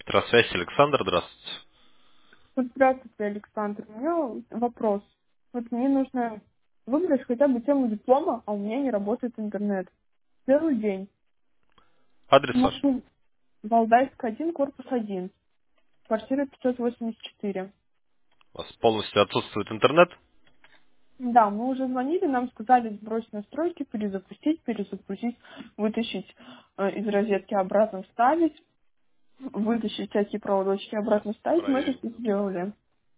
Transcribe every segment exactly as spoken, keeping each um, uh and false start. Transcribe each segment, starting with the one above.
Электросвязь, Александр, здравствуйте. Вот здравствуйте, Александр. У меня вопрос. Вот мне нужно выбрать хотя бы тему диплома, а у меня не работает интернет. Целый день. Адрес ваш? Москву, Валдайская, один, корпус один, квартира пятьсот восемьдесят четыре. У вас полностью отсутствует интернет? Да, мы уже звонили, нам сказали сбросить настройки, перезапустить, перезагрузить, вытащить э, из розетки обратно вставить, вытащить всякие проводочки обратно вставить. Мы это Проверим. все сделали.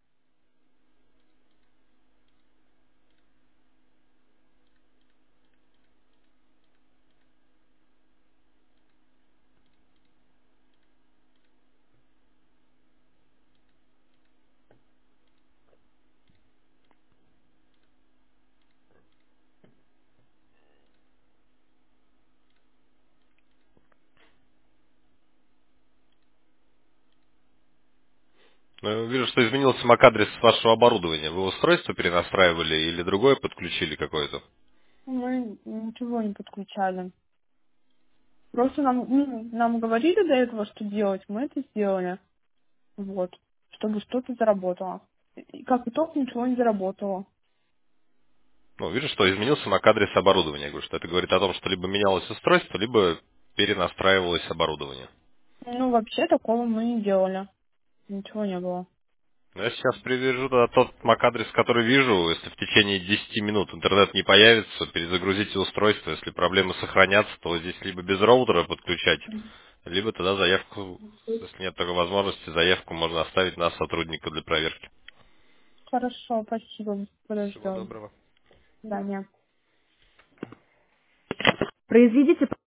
Ну, вижу, что изменился эм эй эй-адрес вашего оборудования. Вы устройство перенастраивали или другое подключили какое-то? Мы ничего не подключали. Просто нам, ну, нам говорили до этого, что делать, мы это сделали. Вот. Чтобы что-то заработало. И как итог ничего не заработало. Ну, вижу, что изменился эм эй эй-адрес оборудования. Я говорю, что это говорит о том, что либо менялось устройство, либо перенастраивалось оборудование. Ну, вообще такого мы не делали. Ничего не было. Но я сейчас привяжу туда тот эм эй эй-адрес, который вижу. Если в течение десяти минут интернет не появится, перезагрузите устройство. Если проблемы сохранятся, то здесь либо без роутера подключать, либо тогда заявку, если нет такой возможности, заявку можно оставить на сотрудника для проверки. Хорошо, спасибо. Всего Подождем. доброго. Да, нет. Произведите